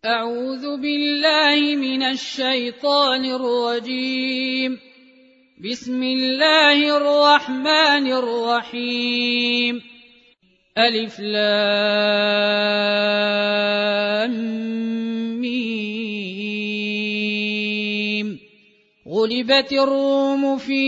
أعوذ بالله من الشيطان الرجيم. بسم الله الرحمن الرحيم. ألف لام ميم. غلبت الروم في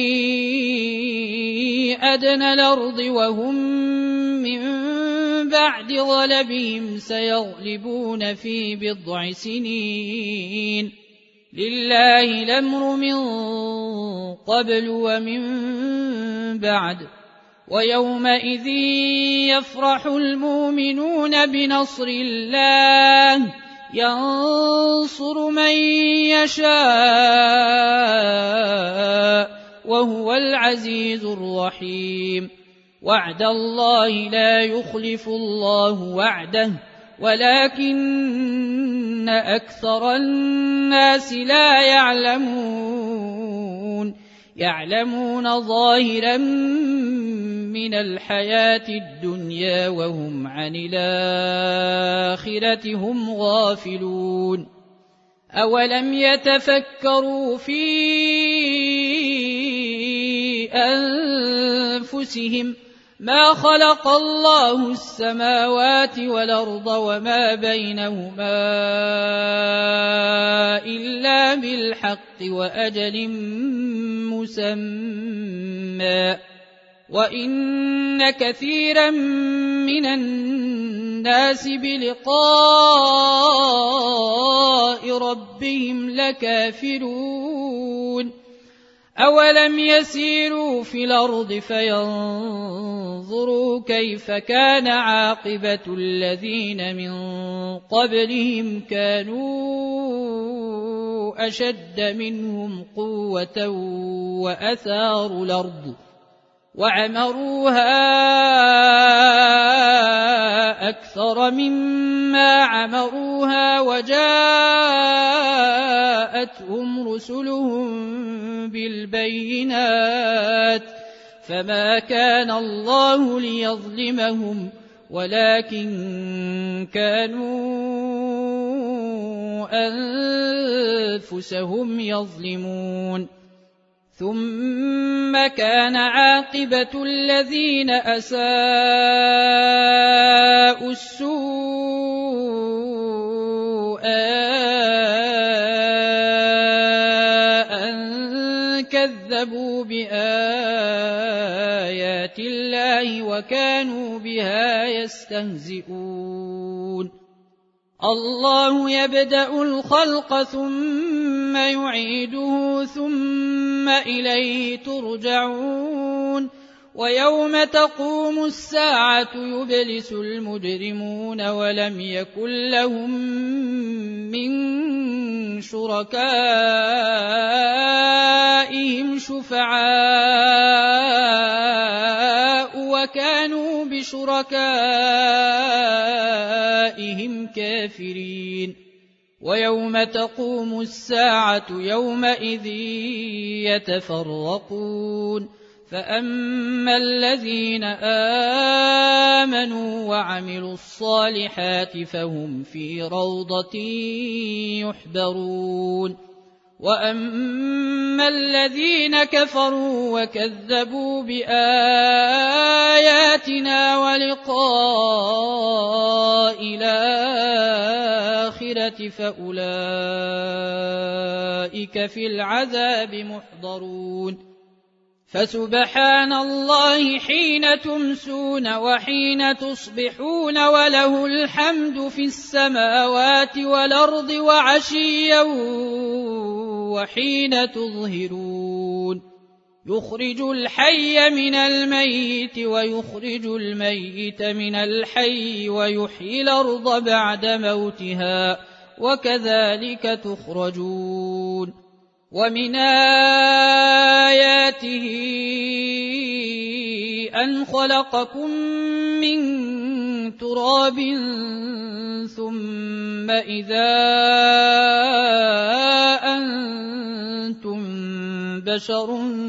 أدنى الأرض وهم من بعد غلبهم سيغلبون في بضع سنين. لله الأمر من قبل ومن بعد. ويومئذ يفرح المؤمنون بنصر الله ينصر من يشاء وهو العزيز الرحيم. وعد الله لا يخلف الله وعده ولكن أكثر الناس لا يعلمون ظاهرا من الحياة الدنيا وهم عن الآخرة هم غافلون. أولم يتفكروا في أنفسهم ما خلق الله السماوات والأرض وما بينهما إلا بالحق وأجل مسمى وإن كثيرا من الناس بلقاء ربهم لكافرون. أولم يسيروا في الأرض فينظروا كيف كان عاقبة الذين من قبلهم كانوا أشد منهم قوة وأثاروا الأرض وعمروها أكثر مما عمروها وجاءتهم رسلهم بالبينات فما كان الله ليظلمهم ولكن كانوا أنفسهم يظلمون. ثم كان عاقبة الذين أساءوا السوء أن كذبوا بآيات الله وكانوا بها يستهزئون. الله يبدأ الخلق ثم يعيده ثم إليه ترجعون. ويوم تقوم الساعة يبلس المجرمون ولم يكن لهم من شركائهم شفعاء وكانوا بشركائهم كافرين. ويوم تقوم الساعة يومئذ يتفرقون فأما الذين آمنوا وعملوا الصالحات فهم في روضة يحبرون. وأما الذين كفروا وكذبوا بآياتنا ولقاء الآخرة فأولئك في العذاب محضرون. فسبحان الله حين تمسون وحين تصبحون وله الحمد في السماوات والأرض وعشيا وحين تظهرون. يخرج الحي من الميت ويخرج الميت من الحي ويحيي الأرض بعد موتها وكذلك تخرجون. ومن آياته أن خلقكم من تراب ثم إذا أنتم بشر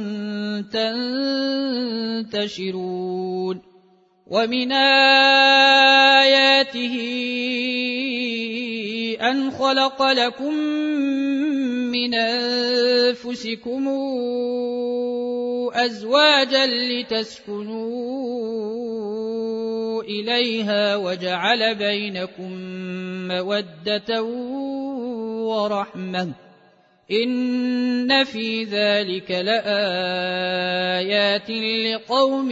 تنتشرون. ومن آياته أن خلق لكم من أنفسكم أزواجا لتسكنوا إليها وجعل بينكم مودة ورحمة إن في ذلك لآيات لقوم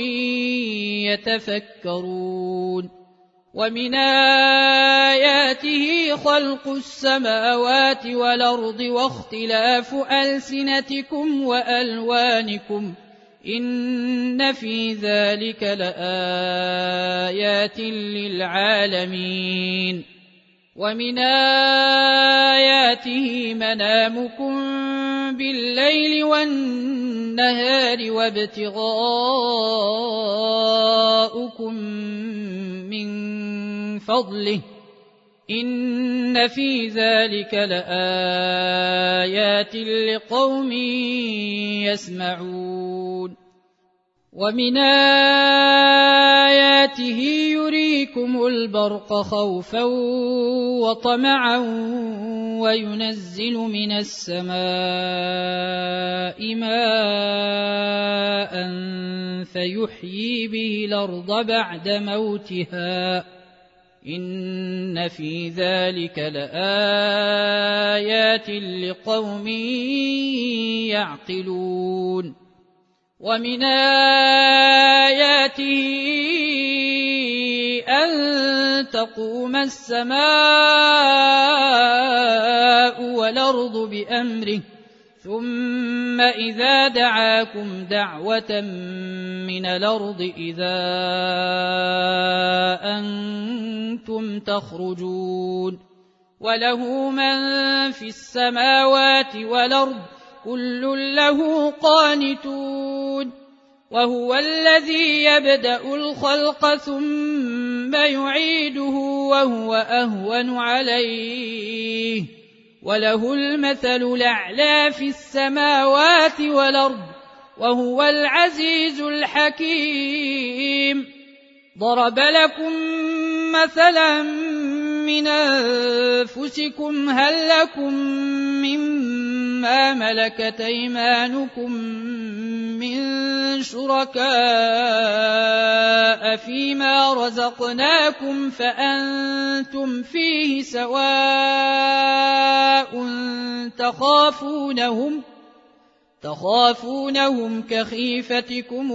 يتفكرون ومن آياته خلق السماوات والأرض واختلاف ألسنتكم وألوانكم إن في ذلك لآيات للعالمين ومن آياته منامكم بالليل والنهار وابتغاؤكم من فضله إن في ذلك لآيات لقوم يسمعون ومن آياته يريكم البرق خوفا وطمعا وينزل من السماء ماء فيحيي به الأرض بعد موتها إن في ذلك لآيات لقوم يعقلون ومن آياته أن تقوم السماء والأرض بأمره ثم إذا دعاكم دعوة من الأرض إذا أنتم تخرجون وله من في السماوات والأرض كل له قانتون وهو الذي يبدأ الخلق ثم يعيده وهو أهون عليه وله المثل الأعلى في السماوات والأرض وهو العزيز الحكيم ضرب لكم مثلا من أنفسكم هل لكم مما ملكت أيمانكم من شركاء فيما رزقناكم فأنتم فيه سواء تخافونهم كخيفتكم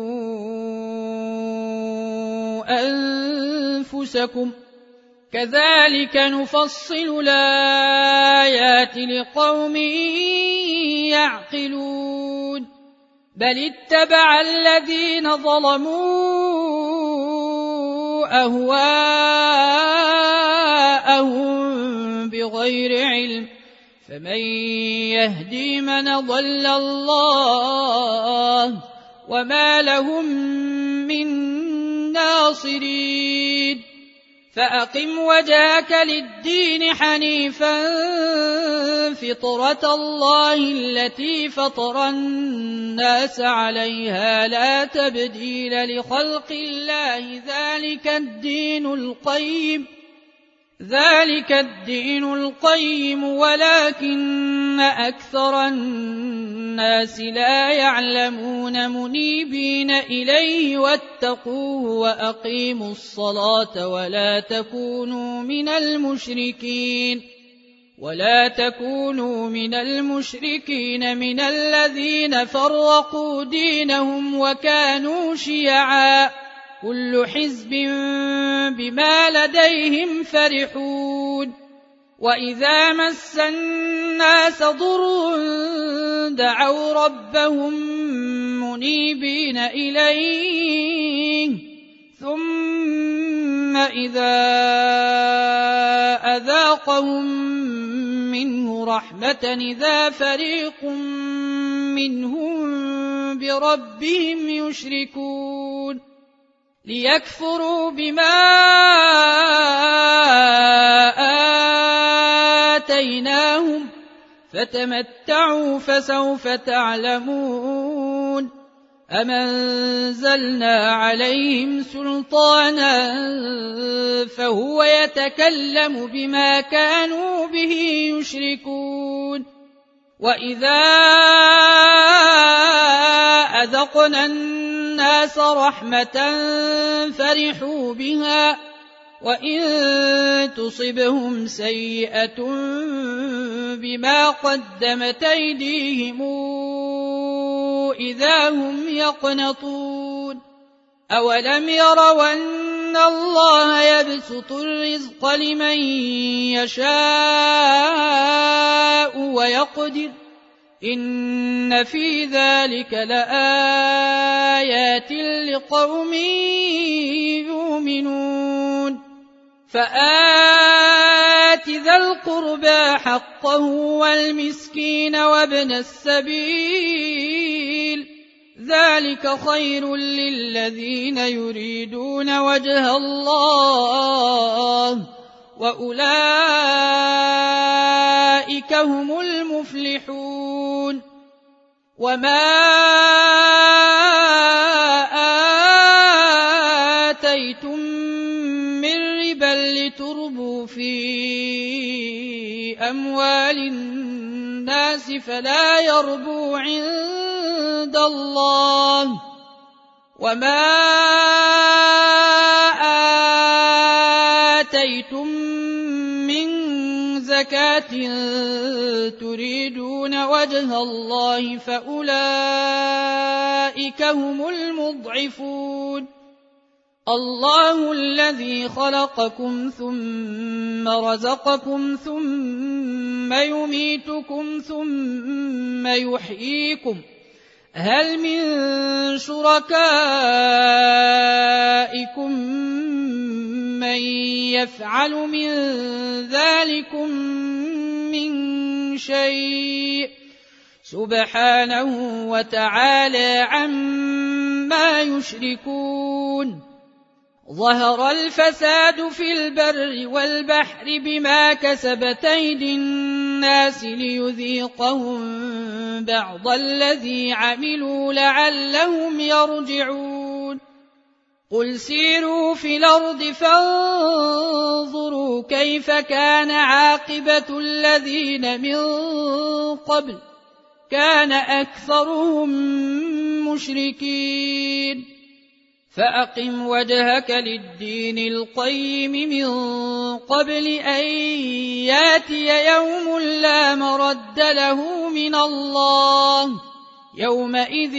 أنفسكم كذلك نفصل الآيات لقوم يعقلون بل اتبع الذين ظلموا أهواءهم بغير علم فمن يهدي من ضل الله وما لهم من ناصرين فأقم وجهك للدين حنيفا فطرة الله التي فطر الناس عليها لا تبديل لخلق الله ذلك الدين القيم ولكن أكثر الناس لا يعلمون منيبين إليه واتقوه وأقيموا الصلاة ولا تكونوا من المشركين من الذين فرقوا دينهم وكانوا شيعا كل حزب بما لديهم فرحون وإذا مس الناس ضر دعوا ربهم منيبين إليه ثم إذا أذاقهم منه رحمة إذا فريق منهم بربهم يشركون ليكفروا بما آتيناهم فتمتعوا فسوف تعلمون أم أنزلنا عليهم سلطانا فهو يتكلم بما كانوا به يشركون وإذا أذقنا الناس رحمة فرحوا بها وإن تصبهم سيئة بما قدمت أيديهم إذا هم يقنطون أولم يروا أن الله يبسط الرزق لمن يشاء ويقدر إن في ذلك لآيات لقوم يؤمنون فآت ذا القربى حقه والمسكين وابن السبيل ذلك خير للذين يريدون وجه الله وأولئك هم المفلحون وما آتيتم من ربا لتربوا في أموال الناس فلا يربو عند الله وما آتيتم من زكاة تريدون وجه الله فأولئك هم المضعفون الله الذي خلقكم ثم رزقكم ثم يميتكم ثم يحييكم هل من شركائكم من يفعل من ذلكم من شيء سبحانه وتعالى عما يشركون ظهر الفساد في البر والبحر بما كسبت أيدي الناس ليذيقهم بعض الذي عملوا لعلهم يرجعون قل سيروا في الأرض فانظروا كيف كان عاقبة الذين من قبل كان أكثرهم مشركين فأقم وجهك للدين القيم من قبل أن ياتي يوم لا مرد له من الله يومئذ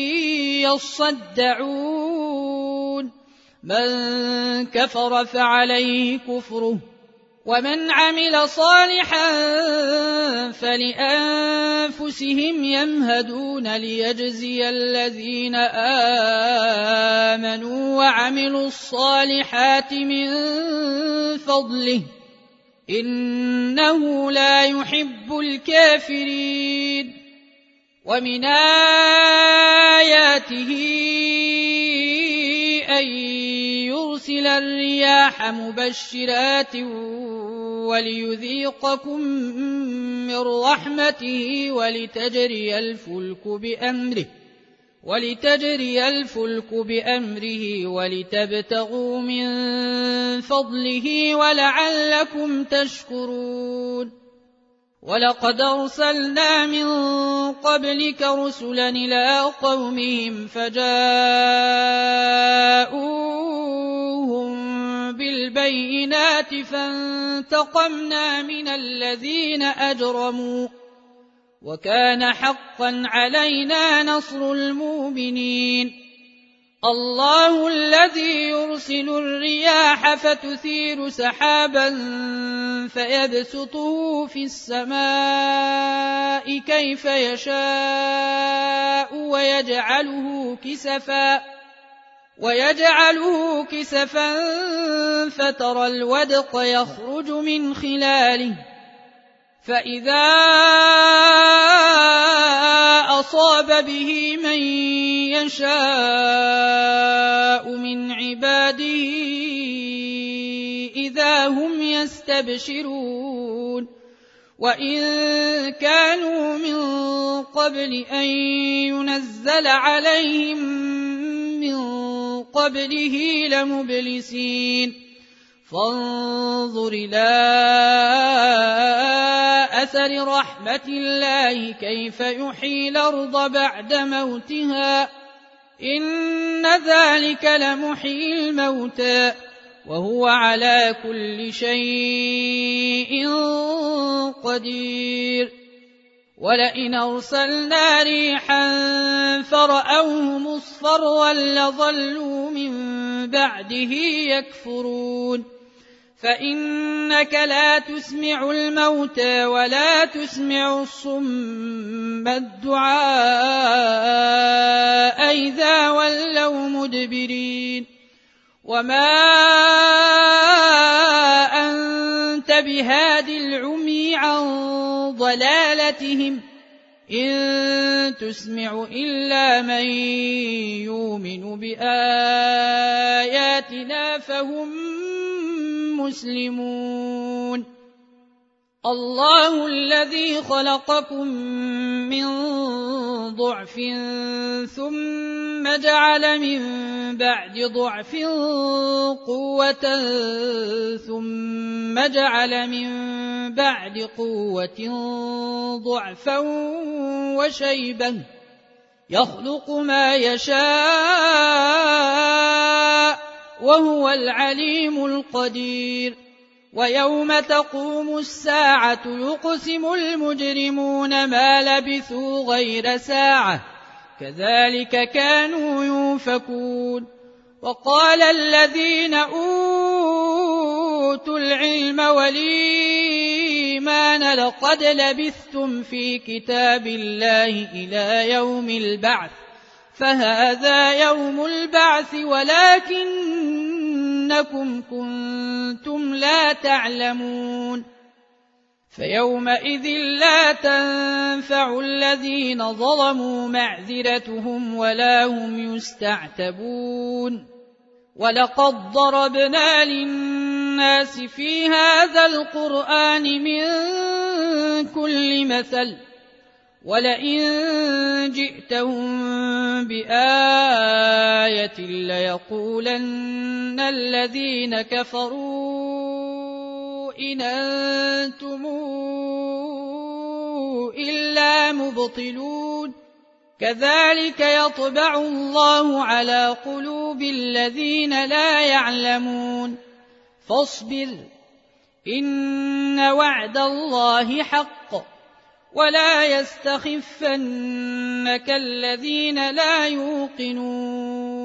يصدعون من كفر فعليه كفره ومن عمل صالحا فلأنفسهم يمهدون ليجزي الذين آمنوا وعملوا الصالحات من فضله إنه لا يحب الكافرين ومن آياته أن يرسل الرياح مبشرات وليذيقكم من رحمته ولتجري الفلك بأمره ولتبتغوا من فضله ولعلكم تشكرون ولقد أرسلنا من قبلك رسلا إلى قومهم فجاءوهم بالبينات فانتقمنا من الذين أجرموا وكان حقا علينا نصر المؤمنين الله الذي يرسل الرياح فتثير سحابا فيبسطه في السماء كيف يشاء ويجعله كسفا فترى الودق يخرج من خلاله فإذا أصاب به من يشاء من عباده إذا هم يستبشرون وإن كانوا من قبل أن ينزل عليهم من قبله لمبلسين فانظر إلى أثر رحمة الله كيف يحيي الأرض بعد موتها إن ذلك لمحيي الموتى وهو على كل شيء قدير ولئن أرسلنا ريحا فرأوه مصفرا لظلوا من بعده يكفرون فإنك لا تسمع الموتى ولا تسمع الصم الدعاء إذا ولوا مدبرين وما أنت بهاد العمي عن ضلالتهم إن تسمع إلا من يؤمن بآياتنا فهم مسلمون الله الذي خلقكم من ضعف ثم جعل من بعد ضعف قوة ثم جعل من بعد قوة ضعفا وشيبا يخلق ما يشاء وهو العليم القدير ويوم تقوم الساعة يقسم المجرمون ما لبثوا غير ساعة كذلك كانوا يؤفكون وقال الذين أوتوا العلم والإيمان لقد لبثتم في كتاب الله إلى يوم البعث فهذا يوم البعث ولكنكم كنتم لا تعلمون فيومئذ لا تنفع الذين ظلموا معذرتهم ولا هم يستعتبون ولقد ضربنا للناس في هذا القرآن من كل مثل ولئن جئتهم بآية ليقولن الذين كفروا إن أنتم إلا مبطلون كذلك يطبع الله على قلوب الذين لا يعلمون فاصبر إن وعد الله حق ولا يستخفنك الذين لا يوقنون